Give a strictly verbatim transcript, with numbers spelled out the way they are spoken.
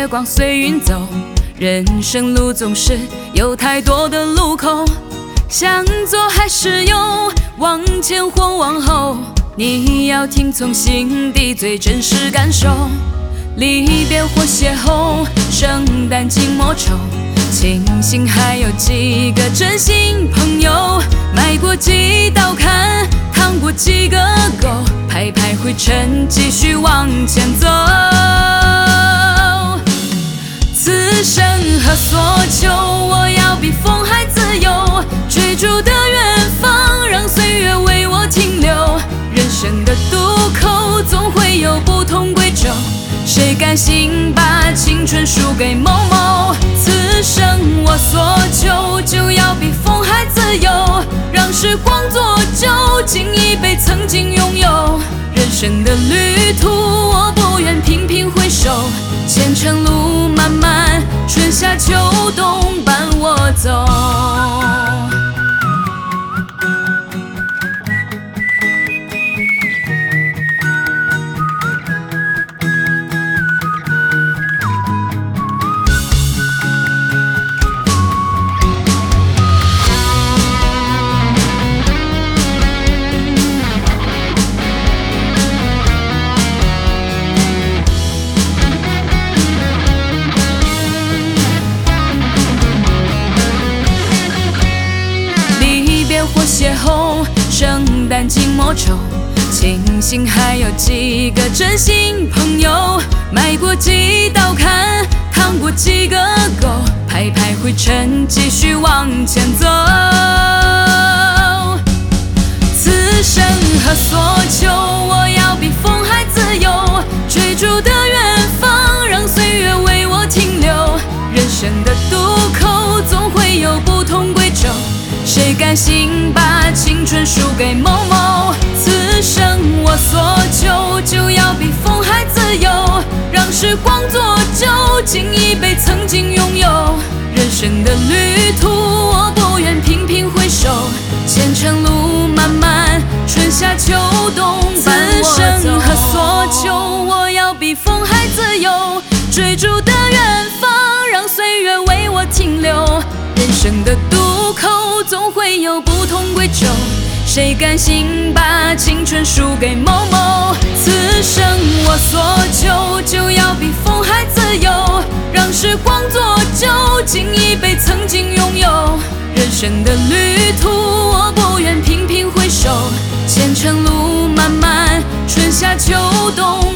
光随云走。人生路总是有太多的路口，向左还是右，往前或往后，你要听从心底最真实感受。离别或邂逅，圣诞寂寞愁，庆幸还有几个真心朋友。迈过几道坎，趟过几个沟，拍拍灰尘，继续往前走。此生何所求，我要比风还自由。追逐的远方，让岁月为我停留。人生的渡口，总会有不同轨迹。谁甘心把青春输给某某？此生我所求，就要比风还自由。让时光做酒，敬一杯曾经拥有。人生的旅途，我不愿频频回首。前程路漫漫，春夏秋冬伴我走。或邂逅，圣诞寂寞愁，庆幸还有几个真心朋友。迈过几道坎，趟过几个沟，拍拍灰尘，继续往前走。此生何所求，我要比风还自由。追逐的远方，让岁月为我停留。人生的渡口，总会有不同轨迹。谁甘心把青春输给某某？此生我所求，就要比风还自由。让时光做酒，敬一杯曾经拥有。人生的旅途，我不愿频频回首。前程路漫漫，春夏秋冬伴我走。此生何所求，我要比风还自由。追逐的远方，让岁月为我停留。人生的渡口，总会有不同轨迹。谁甘心把青春输给某某？此生我所求，就要比风还自由。让时光做酒，敬一杯曾经拥有。人生的旅途，我不愿频频回首。前程路漫漫，春夏秋冬